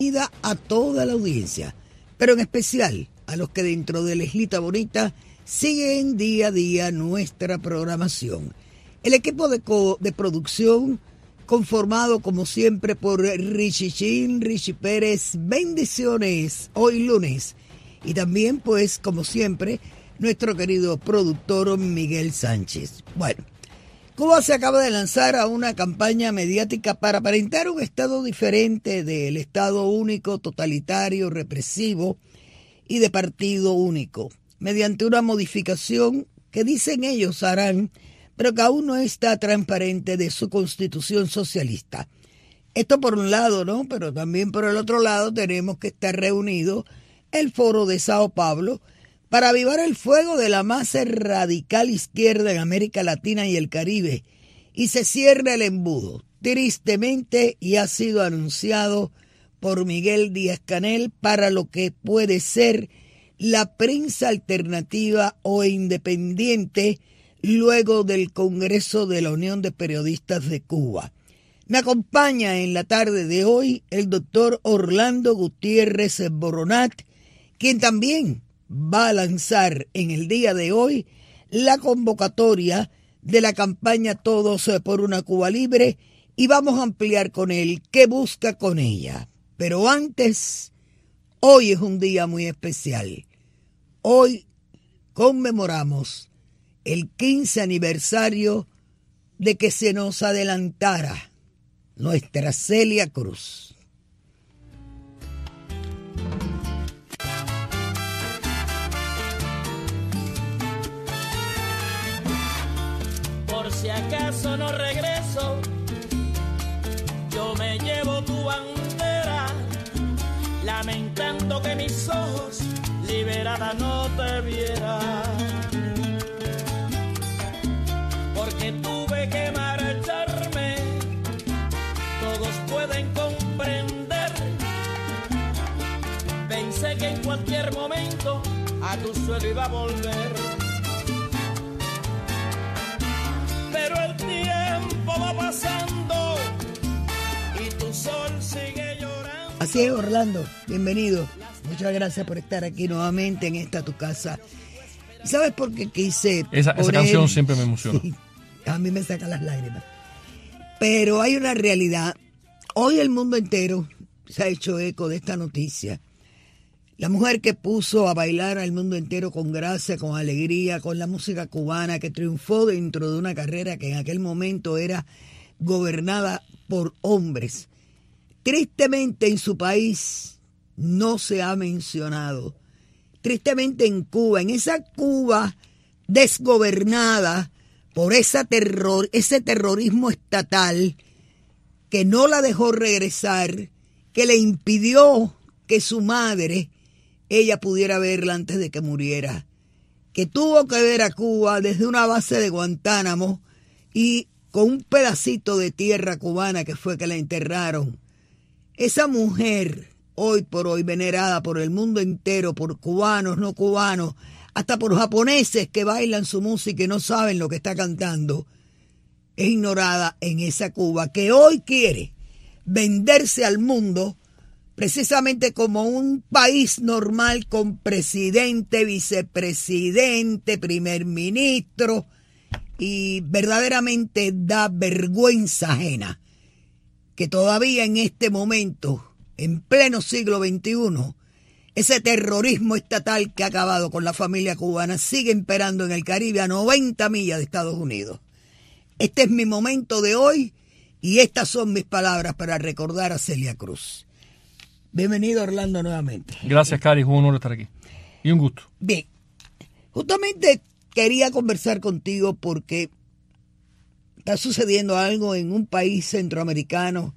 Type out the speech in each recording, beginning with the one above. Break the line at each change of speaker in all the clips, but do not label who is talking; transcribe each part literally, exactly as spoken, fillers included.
a toda la audiencia, pero en especial a los que dentro de la Islita Bonita siguen día a día nuestra programación. El equipo de, co- de producción, conformado como siempre por Richie Chin, Richie Pérez, bendiciones hoy lunes, y también pues como siempre nuestro querido productor Miguel Sánchez. Bueno, Cuba se acaba de lanzar a una campaña mediática para aparentar un estado diferente del estado único, totalitario, represivo y de partido único, mediante una modificación que dicen ellos harán, pero que aún no está transparente, de su constitución socialista. Esto por un lado, ¿no? Pero también por el otro lado tenemos que estar reunidos el Foro de Sao Paulo para avivar el fuego de la más radical izquierda en América Latina y el Caribe, y se cierra el embudo, tristemente, y ha sido anunciado por Miguel Díaz-Canel para lo que puede ser la prensa alternativa o independiente luego del Congreso de la Unión de Periodistas de Cuba. Me acompaña en la tarde de hoy el doctor Orlando Gutiérrez Boronat, quien también va a lanzar en el día de hoy la convocatoria de la campaña Todos por una Cuba Libre, y vamos a ampliar con él qué busca con ella. Pero antes, hoy es un día muy especial. Hoy conmemoramos el quince aniversario de que se nos adelantara nuestra Celia Cruz.
Por si acaso no regreso, yo me llevo tu bandera, lamentando que mis ojos liberada no te vieran, porque tuve que marcharme, todos pueden comprender, pensé que en cualquier momento a tu suelo iba a volver. Pero el tiempo va pasando y tu sol sigue llorando.
Así es, Orlando, bienvenido. Muchas gracias por estar aquí nuevamente en esta tu casa. ¿Sabes por qué quise
Esa,
poner...
esa canción siempre me emociona.
Sí, a mí me saca las lágrimas. Pero hay una realidad. Hoy el mundo entero se ha hecho eco de esta noticia. La mujer que puso a bailar al mundo entero con gracia, con alegría, con la música cubana, que triunfó dentro de una carrera que en aquel momento era gobernada por hombres. Tristemente en su país no se ha mencionado. Tristemente en Cuba, en esa Cuba desgobernada por esa terror, ese terrorismo estatal que no la dejó regresar, que le impidió que su madre, ella pudiera verla antes de que muriera, que tuvo que ver a Cuba desde una base de Guantánamo y con un pedacito de tierra cubana que fue que la enterraron. Esa mujer, hoy por hoy venerada por el mundo entero, por cubanos, no cubanos, hasta por japoneses que bailan su música y no saben lo que está cantando, es ignorada en esa Cuba que hoy quiere venderse al mundo precisamente como un país normal con presidente, vicepresidente, primer ministro, y verdaderamente da vergüenza ajena que todavía en este momento, en pleno siglo veintiuno, ese terrorismo estatal que ha acabado con la familia cubana sigue imperando en el Caribe a noventa millas de Estados Unidos. Este es mi momento de hoy y estas son mis palabras para recordar a Celia Cruz. Bienvenido, Orlando, nuevamente.
Gracias, Cari, es un honor estar aquí. Y un gusto.
Bien, justamente quería conversar contigo porque está sucediendo algo en un país centroamericano,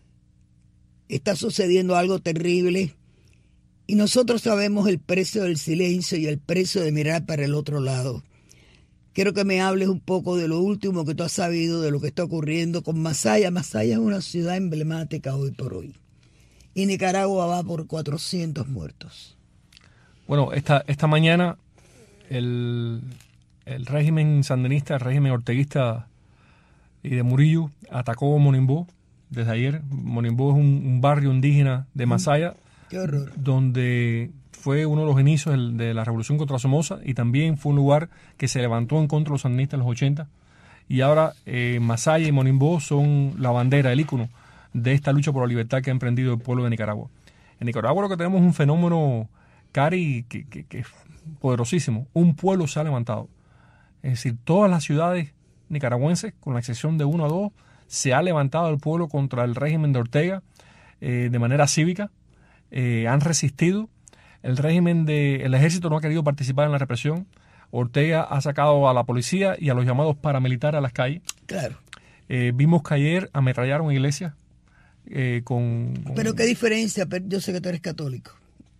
está sucediendo algo terrible y nosotros sabemos el precio del silencio y el precio de mirar para el otro lado. Quiero que me hables un poco de lo último que tú has sabido de lo que está ocurriendo con Masaya. Masaya es una ciudad emblemática hoy por hoy. Y Nicaragua va por cuatrocientos muertos.
Bueno, esta, esta mañana el, el régimen sandinista, el régimen orteguista y de Murillo atacó Monimbó desde ayer. Monimbó es un, un barrio indígena de Masaya,
Qué horror.
donde fue uno de los inicios del, de la revolución contra Somoza y también fue un lugar que se levantó en contra de los sandinistas en los ochenta. Y ahora eh, Masaya y Monimbó son la bandera, el ícono de esta lucha por la libertad que ha emprendido el pueblo de Nicaragua. En Nicaragua lo que tenemos es un fenómeno, Cari, que, que, que es poderosísimo. Un pueblo se ha levantado. Es decir, todas las ciudades nicaragüenses, con la excepción de uno o dos, se ha levantado el pueblo contra el régimen de Ortega eh, de manera cívica. Eh, han resistido. El régimen de el ejército no ha querido participar en la represión. Ortega ha sacado a la policía y a los llamados paramilitares a las calles.
Claro.
Eh, vimos que ayer ametrallaron iglesias eh, con, con...
Pero qué diferencia, yo sé que tú eres católico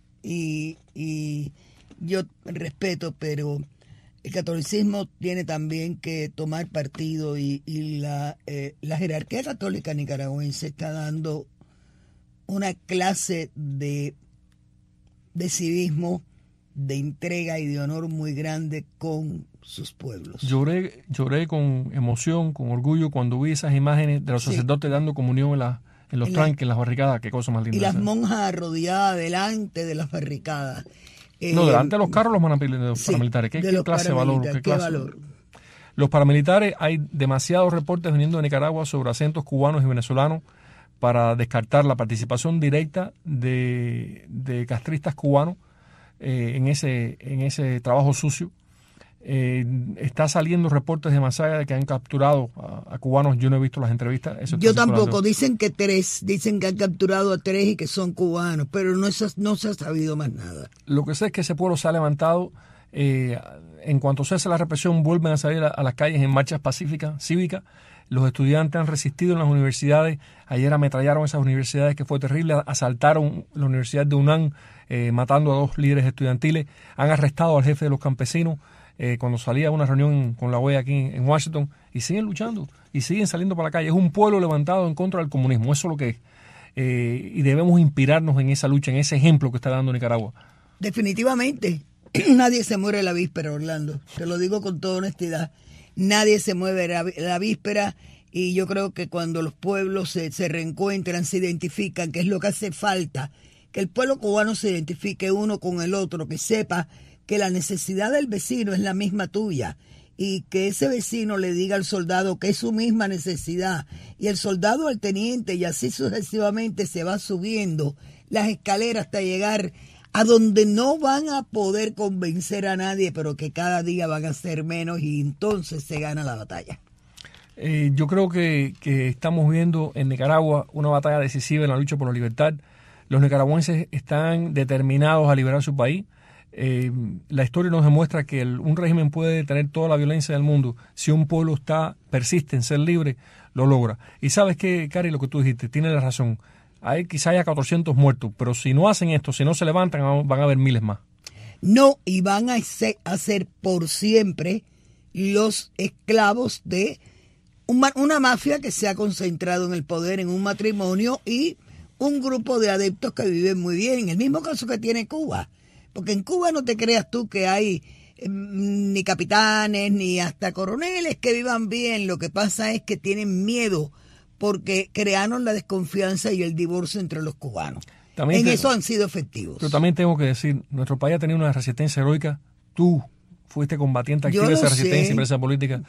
y, y yo respeto, pero el catolicismo tiene también que tomar partido y, y la, eh, la jerarquía católica nicaragüense está dando una clase de, de civismo, de entrega y de honor muy grande con sus pueblos.
Lloré, lloré con emoción, con orgullo cuando vi esas imágenes de los sí. sacerdotes dando comunión en, la, en los en tranques, la, en las barricadas, qué cosa más linda.
Y las monjas arrodilladas delante de las barricadas.
Eh, no, delante de los carros los paramilitares. Sí, ¿Qué, qué clase de valor? ¿Qué,
¿Qué
clase?
valor?
Los paramilitares, hay demasiados reportes viniendo de Nicaragua sobre acentos cubanos y venezolanos para descartar la participación directa de, de castristas cubanos eh, en, ese, en ese trabajo sucio. Eh, está saliendo reportes de Masaya de que han capturado a, a cubanos. Yo no he visto las entrevistas. Eso
Yo tampoco. Dicen que tres, dicen que han capturado a tres y que son cubanos, pero no, es, no se ha sabido más nada.
Lo que sé es que ese pueblo se ha levantado. Eh, en cuanto cese la represión, vuelven a salir a, a las calles en marchas pacíficas, cívicas. Los estudiantes han resistido en las universidades. Ayer ametrallaron esas universidades, que fue terrible. Asaltaron la Universidad de UNAM, eh, matando a dos líderes estudiantiles. Han arrestado al jefe de los campesinos eh, cuando salía a una reunión con la O E A aquí en Washington. Y siguen luchando y siguen saliendo para la calle. Es un pueblo levantado en contra del comunismo. Eso es lo que es. Eh, y debemos inspirarnos en esa lucha, en ese ejemplo que está dando Nicaragua.
Definitivamente. Nadie se muere la víspera, Orlando. Te lo digo con toda honestidad. Nadie se mueve la, la víspera, y yo creo que cuando los pueblos se, se reencuentran, se identifican, que es lo que hace falta, que el pueblo cubano se identifique uno con el otro, que sepa que la necesidad del vecino es la misma tuya, y que ese vecino le diga al soldado que es su misma necesidad, y el soldado al teniente, y así sucesivamente se va subiendo las escaleras hasta llegar a donde no van a poder convencer a nadie, pero que cada día van a ser menos, y entonces se gana la batalla.
Eh, yo creo que, que estamos viendo en Nicaragua una batalla decisiva en la lucha por la libertad. Los nicaragüenses están determinados a liberar su país. Eh, la historia nos demuestra que el, un régimen puede tener toda la violencia del mundo. Si un pueblo está persiste en ser libre, lo logra. Y sabes qué, Cari, lo que tú dijiste, tienes la razón. Hay, quizá haya cuatrocientos muertos, pero si no hacen esto, si no se levantan, van a haber miles más.
No, y van a ser, a ser por siempre los esclavos de una, una mafia que se ha concentrado en el poder, en un matrimonio y un grupo de adeptos que viven muy bien, en el mismo caso que tiene Cuba. Porque en Cuba no te creas tú que hay eh, ni capitanes, ni hasta coroneles que vivan bien. Lo que pasa es que tienen miedo, porque crearon la desconfianza y el divorcio entre los cubanos. También en te, eso han sido efectivos.
Pero también tengo que decir, nuestro país ha tenido una resistencia heroica. Tú fuiste combatiente activa de esa resistencia y presa política.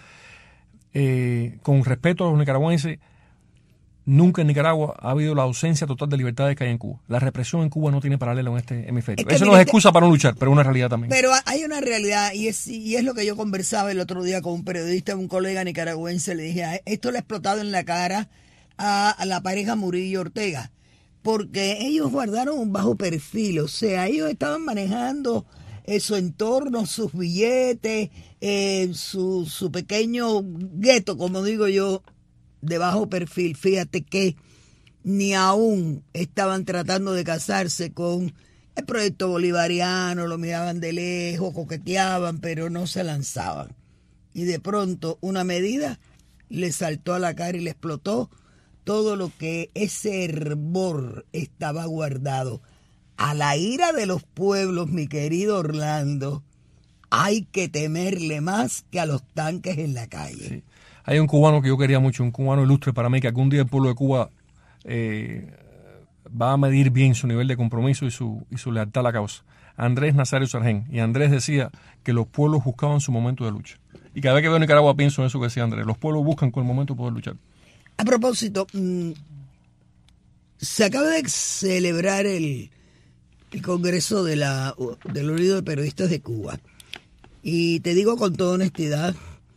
Eh, con respeto a los nicaragüenses, nunca en Nicaragua ha habido la ausencia total de libertades que hay en Cuba. La represión en Cuba no tiene paralelo en este hemisferio. Es eso no es excusa para no luchar, pero es una realidad también.
Pero hay una realidad, y es, y es lo que yo conversaba el otro día con un periodista, un colega nicaragüense. Le dije, esto le ha explotado en la cara a, a la pareja Murillo-Ortega, porque ellos guardaron un bajo perfil. O sea, ellos estaban manejando eh, su entorno, sus billetes, eh, su, su pequeño gueto, como digo yo, de bajo perfil. Fíjate que ni aún estaban tratando de casarse con el proyecto bolivariano, lo miraban de lejos, coqueteaban, pero no se lanzaban. Y de pronto una medida le saltó a la cara y le explotó todo lo que ese hervor estaba guardado. A la ira de los pueblos, mi querido Orlando, hay que temerle más que a los tanques en la calle.
Sí. Hay un cubano que yo quería mucho, un cubano ilustre para mí, que algún día el pueblo de Cuba eh, va a medir bien su nivel de compromiso y su, y su lealtad a la causa. Andrés Nazario Sargén. Y Andrés decía que los pueblos buscaban su momento de lucha. Y cada vez que veo Nicaragua pienso en eso que decía Andrés. Los pueblos buscan con el momento de poder luchar.
A propósito, mmm, se acaba de celebrar el, el Congreso de la, del Unido de Periodistas de Cuba. Y te digo con toda honestidad,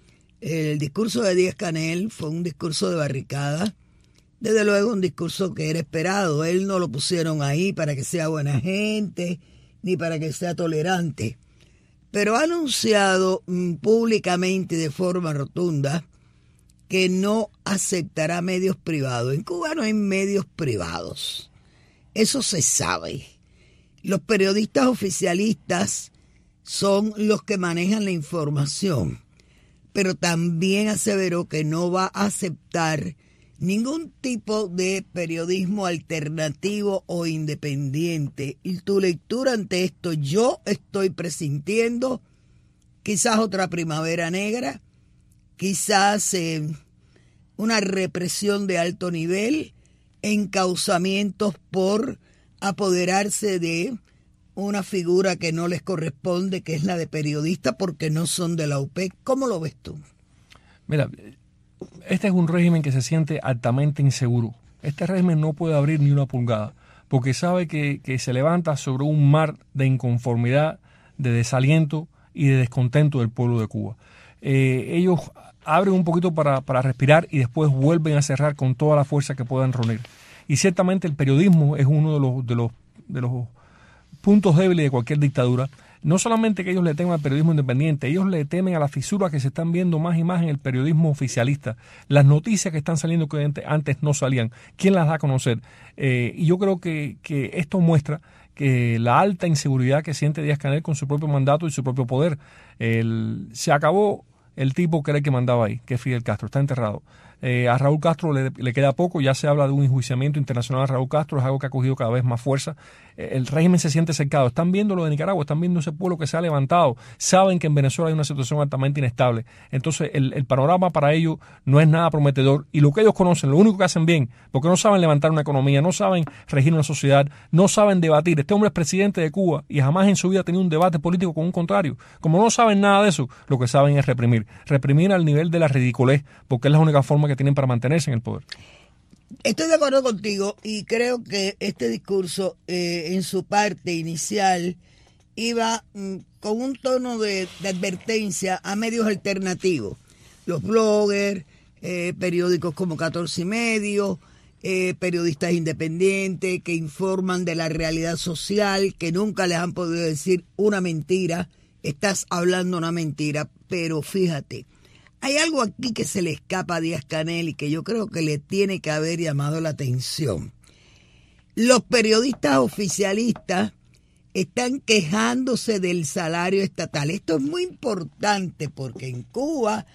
el discurso de Díaz-Canel fue un discurso de barricada. Desde luego un discurso que era esperado. Él no lo pusieron ahí para que sea buena gente, ni para que sea tolerante. Pero ha anunciado mmm, públicamente de forma rotunda que no aceptará medios privados. En Cuba no hay medios privados. Eso se sabe. Los periodistas oficialistas son los que manejan la información. Pero también aseveró que no va a aceptar ningún tipo de periodismo alternativo o independiente. Y tu lectura ante esto, yo estoy presintiendo quizás otra primavera negra, quizás eh, una represión de alto nivel, encauzamientos por apoderarse de una figura que no les corresponde, que es la de periodista, porque no son de la U P E C. ¿Cómo lo ves tú?
Mira, este es un régimen que se siente altamente inseguro. Este régimen no puede abrir ni una pulgada, porque sabe que, que se levanta sobre un mar de inconformidad, de desaliento y de descontento del pueblo de Cuba. Eh, ellos abren un poquito para, para respirar y después vuelven a cerrar con toda la fuerza que puedan reunir. Y ciertamente el periodismo es uno de los, de los, de los puntos débiles de cualquier dictadura. No solamente que ellos le temen al periodismo independiente, ellos le temen a las fisuras que se están viendo más y más en el periodismo oficialista. Las noticias que están saliendo que antes no salían, ¿quién las da a conocer? Eh, y yo creo que, que esto muestra que la alta inseguridad que siente Díaz-Canel con su propio mandato y su propio poder. El, se acabó el tipo que era el que mandaba ahí, que es Fidel Castro, está enterrado. Eh, a Raúl Castro le, le queda poco, ya se habla de un enjuiciamiento internacional a Raúl Castro, es algo que ha cogido cada vez más fuerza. Eh, el régimen se siente cercado, están viendo lo de Nicaragua, están viendo ese pueblo que se ha levantado, saben que en Venezuela hay una situación altamente inestable, entonces el, el panorama para ellos no es nada prometedor, y lo que ellos conocen, lo único que hacen bien, porque no saben levantar una economía, no saben regir una sociedad, no saben debatir. Este hombre es presidente de Cuba y jamás en su vida ha tenido un debate político con un contrario. Como no saben nada de eso, lo que saben es reprimir, reprimir al nivel de la ridiculez, porque es la única forma que tienen para mantenerse en el poder.
Estoy de acuerdo contigo y creo que este discurso eh, en su parte inicial iba mm, con un tono de, de advertencia a medios alternativos, los bloggers, eh, periódicos como catorce y medio, eh, periodistas independientes que informan de la realidad social, que nunca les han podido decir una mentira, estás hablando una mentira, pero fíjate, hay algo aquí que se le escapa a Díaz-Canel y que yo creo que le tiene que haber llamado la atención. Los periodistas oficialistas están quejándose del salario estatal. Esto es muy importante porque en Cuba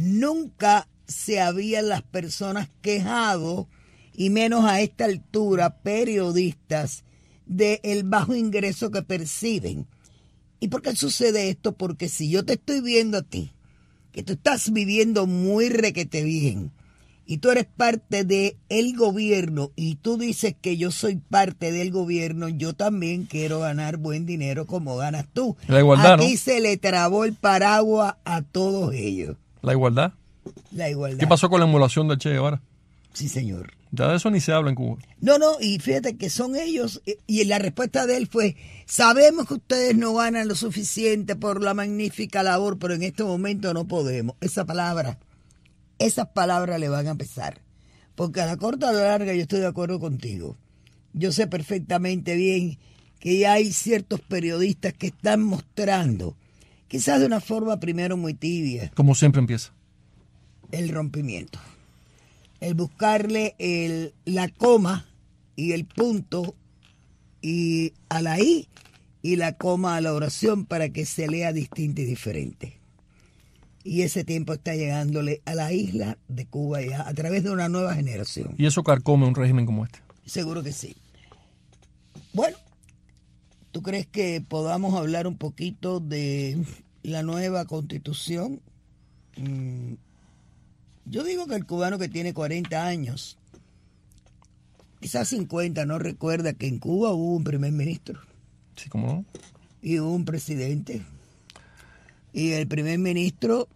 nunca se habían las personas quejado, y menos a esta altura, periodistas, del bajo ingreso que perciben. ¿Y por qué sucede esto? Porque si yo te estoy viendo a ti, que tú estás viviendo muy requete bien, y tú eres parte del gobierno, y tú dices que yo soy parte del gobierno, yo también quiero ganar buen dinero como ganas tú.
La igualdad,
Aquí
¿no?
se le trabó el paraguas a todos ellos.
La igualdad.
La igualdad.
¿Qué pasó con la emulación del Che Guevara?
Sí, señor.
Ya de eso ni se habla en Cuba.
No, no, y fíjate que son ellos, y la respuesta de él fue, sabemos que ustedes no ganan lo suficiente por la magnífica labor, pero en este momento no podemos. Esa palabra, esas palabras le van a pesar, porque a la corta o a la larga yo estoy de acuerdo contigo. Yo sé perfectamente bien que ya hay ciertos periodistas que están mostrando, quizás de una forma primero muy tibia,
Como siempre empieza.
el rompimiento. El buscarle el, la coma y el punto y a la I y la coma a la oración para que se lea distinta y diferente. Y ese tiempo está llegándole a la isla de Cuba ya a través de una nueva generación.
Y eso carcome un régimen como este.
Seguro que sí. Bueno, ¿tú crees que podamos hablar un poquito de la nueva constitución? Mm. Yo digo que el cubano que tiene cuarenta años quizás cincuenta, no recuerda que en Cuba hubo un primer ministro.
Sí, ¿cómo no?
Y hubo un presidente. Y el primer ministro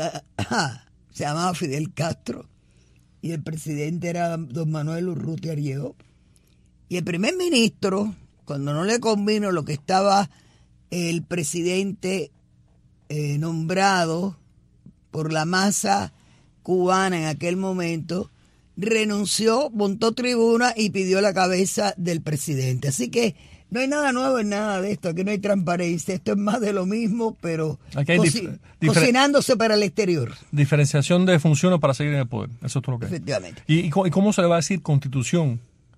se llamaba Fidel Castro. Y el presidente era don Manuel Urrutia Ariejo. Y el primer ministro, cuando no le convino lo que estaba el presidente eh, nombrado por la masa cubana en aquel momento, renunció, montó tribuna y pidió la cabeza del presidente. Así que no hay nada nuevo en nada de esto, aquí no hay transparencia, esto es más de lo mismo, pero
aquí hay
coci-
dif-
cocinándose para el exterior.
Diferenciación de funciones para seguir en el poder, eso es todo lo que es.
Efectivamente.
¿Y, y cómo se le va a decir constitución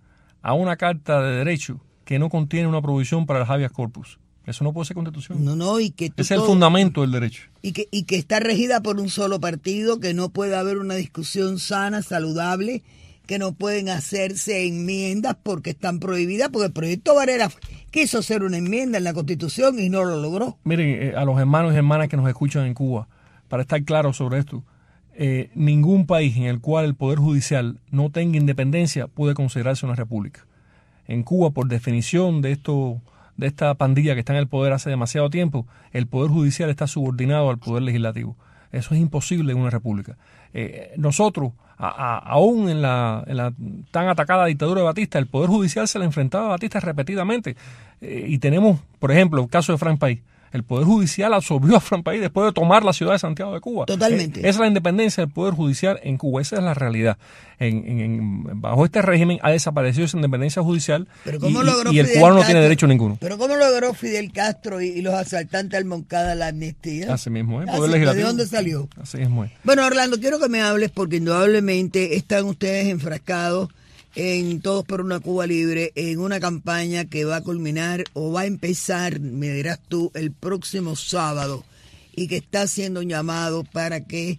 a una carta de derecho que no contiene una provisión para el habeas corpus? Eso no puede ser constitución.
No, no, y que
es el
todo,
fundamento del derecho.
Y que, y que está regida por un solo partido, que no puede haber una discusión sana, saludable, que no pueden hacerse enmiendas porque están prohibidas, porque el proyecto Varela quiso hacer una enmienda en la Constitución y no lo logró.
Miren, eh, a los hermanos y hermanas que nos escuchan en Cuba, para estar claros sobre esto, eh, ningún país en el cual el Poder Judicial no tenga independencia puede considerarse una república. En Cuba, por definición de esto, de esta pandilla que está en el poder hace demasiado tiempo, el Poder Judicial está subordinado al Poder Legislativo. Eso es imposible en una república. Eh, nosotros, a, a, aún en la, en la tan atacada dictadura de Batista, el Poder Judicial se le enfrentaba a Batista repetidamente. Eh, y tenemos, por ejemplo, el caso de Frank País. El Poder Judicial absorbió a Frank País después de tomar la ciudad de Santiago de Cuba.
Totalmente.
Eh, esa es la independencia del Poder Judicial en Cuba. Esa es la realidad. En, en, en, bajo este régimen ha desaparecido esa independencia judicial
pero ¿cómo
y,
logró
y el
Fidel
cubano no
Castro,
tiene derecho ninguno.
Pero ¿cómo logró Fidel Castro y, y los asaltantes al Moncada la amnistía?
Así mismo, ¿eh?
Así,
Poder Legislativo.
¿de dónde salió?
Así mismo es.
Bueno, Orlando, quiero que me hables porque indudablemente están ustedes enfrascados en Todos por una Cuba Libre, en una campaña que va a culminar o va a empezar, me dirás tú, el próximo sábado y que está haciendo un llamado para que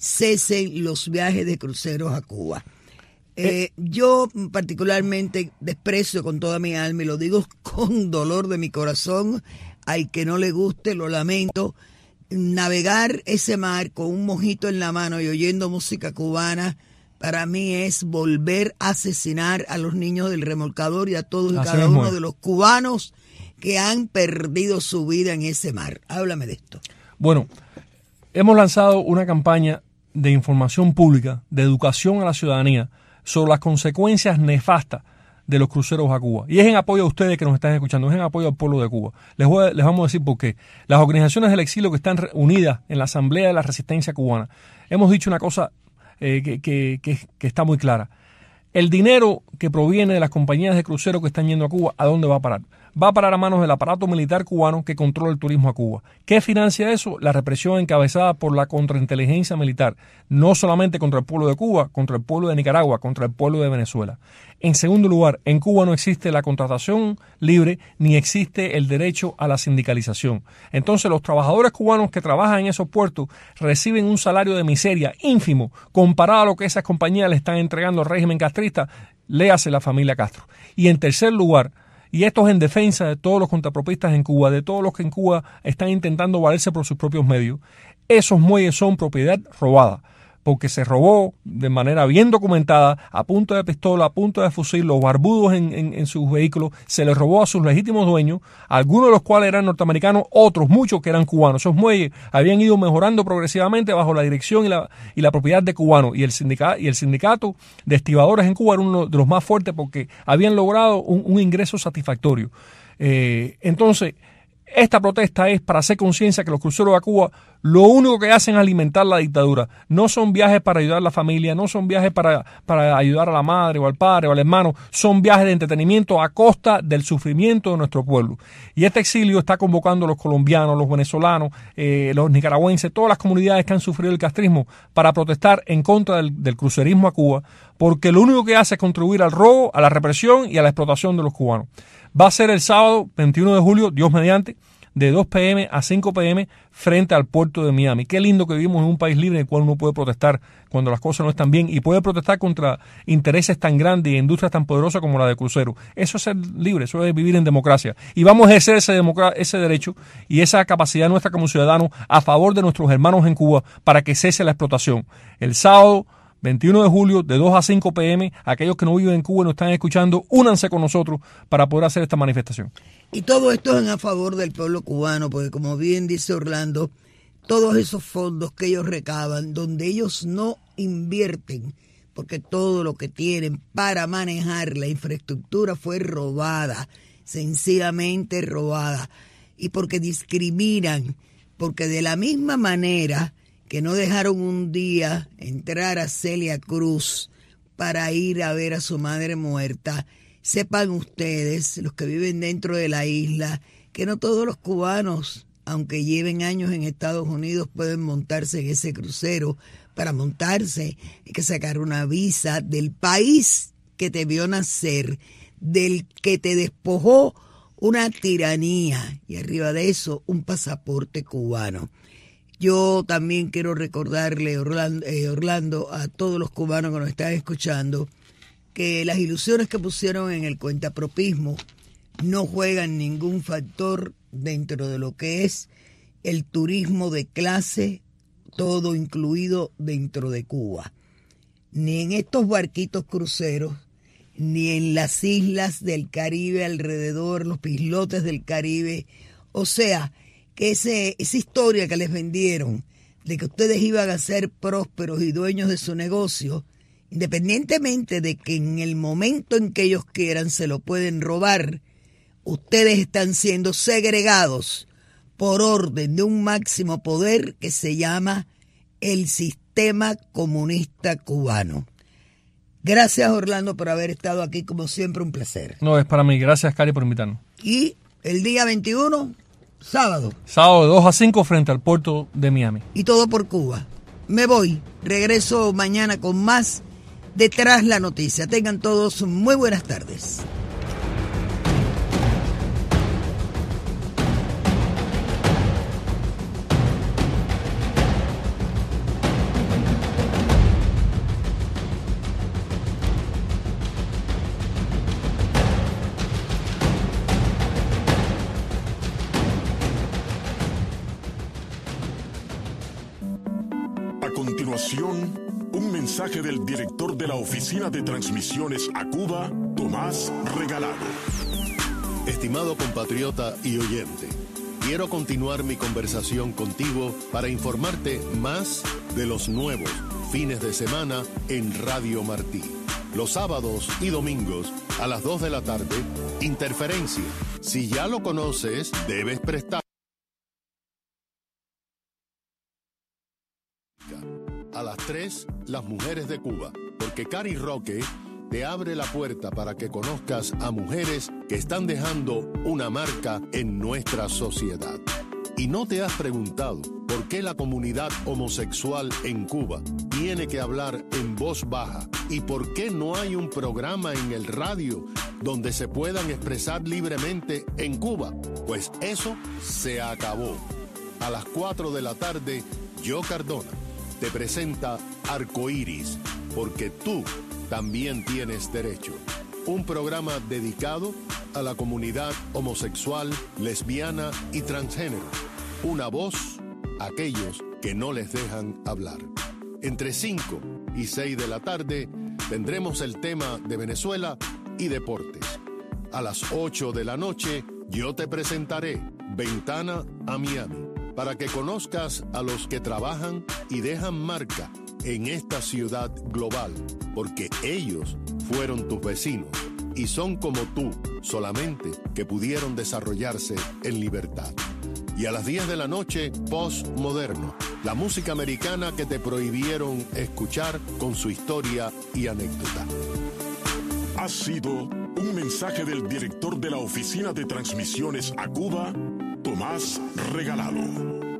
cesen los viajes de cruceros a Cuba. Eh, yo particularmente desprecio con toda mi alma y lo digo con dolor de mi corazón, al que no le guste, lo lamento, navegar ese mar con un mojito en la mano y oyendo música cubana. Para mí es volver a asesinar a los niños del remolcador y a todos y
Así
cada
mismo
uno
es.
de los cubanos que han perdido su vida en ese mar. Háblame de esto.
Bueno, hemos lanzado una campaña de información pública, de educación a la ciudadanía sobre las consecuencias nefastas de los cruceros a Cuba. Y es en apoyo a ustedes que nos están escuchando, es en apoyo al pueblo de Cuba. Les, voy a, les vamos a decir por qué. Las organizaciones del exilio que están unidas en la Asamblea de la Resistencia Cubana, hemos dicho una cosa Eh, que, que, que, que está muy clara. El dinero que proviene de las compañías de cruceros que están yendo a Cuba, ¿a dónde va a parar? Va a parar a manos del aparato militar cubano que controla el turismo a Cuba. ¿Qué financia eso? La represión encabezada por la contrainteligencia militar, no solamente contra el pueblo de Cuba, contra el pueblo de Nicaragua, contra el pueblo de Venezuela. En segundo lugar, en Cuba no existe la contratación libre ni existe el derecho a la sindicalización. Entonces los trabajadores cubanos que trabajan en esos puertos reciben un salario de miseria ínfimo comparado a lo que esas compañías le están entregando al régimen castrista, léase la familia Castro. Y en tercer lugar, y esto es en defensa de todos los contrapropistas en Cuba, de todos los que en Cuba están intentando valerse por sus propios medios, esos muelles son propiedad robada, porque se robó de manera bien documentada, a punto de pistola, a punto de fusil, los barbudos en, en, en sus vehículos, se les robó a sus legítimos dueños, algunos de los cuales eran norteamericanos, otros muchos que eran cubanos. Esos muelles habían ido mejorando progresivamente bajo la dirección y la, y la propiedad de cubanos, y el, sindicato, y el sindicato de estibadores en Cuba era uno de los más fuertes porque habían logrado un, un ingreso satisfactorio. Eh, entonces, esta protesta es para hacer conciencia que los cruceros a Cuba lo único que hacen es alimentar la dictadura. No son viajes para ayudar a la familia, no son viajes para, para ayudar a la madre o al padre o al hermano, son viajes de entretenimiento a costa del sufrimiento de nuestro pueblo. Y este exilio está convocando a los colombianos, los venezolanos, eh, los nicaragüenses, todas las comunidades que han sufrido el castrismo para protestar en contra del, del crucerismo a Cuba, porque lo único que hace es contribuir al robo, a la represión y a la explotación de los cubanos. Va a ser el sábado veintiuno de julio, Dios mediante, de dos pe eme a cinco pe eme frente al puerto de Miami. Qué lindo que vivimos en un país libre en el cual uno puede protestar cuando las cosas no están bien y puede protestar contra intereses tan grandes y industrias tan poderosas como la de crucero. Eso es ser libre, eso es vivir en democracia. Y vamos a ejercer ese, democra- ese derecho y esa capacidad nuestra como ciudadanos a favor de nuestros hermanos en Cuba para que cese la explotación. El sábado veintiuno de julio, de dos a cinco pe eme. Aquellos que no viven en Cuba y nos están escuchando, únanse con nosotros para poder hacer esta manifestación.
Y todo esto es en a favor del pueblo cubano, porque como bien dice Orlando, todos esos fondos que ellos recaban, donde ellos no invierten, porque todo lo que tienen para manejar la infraestructura fue robada, sencillamente robada, y porque discriminan, porque de la misma manera que no dejaron un día entrar a Celia Cruz para ir a ver a su madre muerta, sepan ustedes, los que viven dentro de la isla, que no todos los cubanos, aunque lleven años en Estados Unidos, pueden montarse en ese crucero. Para montarse hay que sacar una visa del país que te vio nacer, del que te despojó una tiranía, y arriba de eso un pasaporte cubano. Yo también quiero recordarle, Orlando, eh, Orlando, a todos los cubanos que nos están escuchando, que las ilusiones que pusieron en el cuentapropismo no juegan ningún factor dentro de lo que es el turismo de clase, todo incluido dentro de Cuba. Ni en estos barquitos cruceros, ni en las islas del Caribe alrededor, los islotes del Caribe. O sea, que ese, esa historia que les vendieron de que ustedes iban a ser prósperos y dueños de su negocio, independientemente de que en el momento en que ellos quieran se lo pueden robar, ustedes están siendo segregados por orden de un máximo poder que se llama el sistema comunista cubano. Gracias, Orlando, por haber estado aquí, como siempre, un placer.
No, es para mí. Gracias, Cari, por invitarnos.
Y el día veintiuno, sábado.
Sábado de dos a cinco frente al puerto de Miami.
Y todo por Cuba. Me voy. Regreso mañana con más Detrás la Noticia. Tengan todos muy buenas tardes.
Un mensaje del director de la Oficina de Transmisiones a Cuba, Tomás Regalado.
Estimado compatriota y oyente, quiero continuar mi conversación contigo para informarte más de los nuevos fines de semana en Radio Martí. Los sábados y domingos a las dos de la tarde, Interferencia. Si ya lo conoces, debes prestar. A las tres, Las Mujeres de Cuba, porque Cari Roque te abre la puerta para que conozcas a mujeres que están dejando una marca en nuestra sociedad. ¿Y no te has preguntado por qué la comunidad homosexual en Cuba tiene que hablar en voz baja? ¿Y por qué no hay un programa en el radio donde se puedan expresar libremente en Cuba? Pues eso se acabó. A las cuatro de la tarde, Yo Cardona te presenta Arcoíris, porque tú también tienes derecho. Un programa dedicado a la comunidad homosexual, lesbiana y transgénero. Una voz a aquellos que no les dejan hablar. Entre cinco y seis de la tarde tendremos el tema de Venezuela y deportes. A las ocho de la noche yo te presentaré Ventana a Miami, para que conozcas a los que trabajan y dejan marca en esta ciudad global, porque ellos fueron tus vecinos y son como tú, solamente que pudieron desarrollarse en libertad. Y a las diez de la noche, Postmoderno, la música americana que te prohibieron escuchar con su historia y anécdota.
Ha sido un mensaje del director de la Oficina de Transmisiones a Cuba, Tomás Regalado.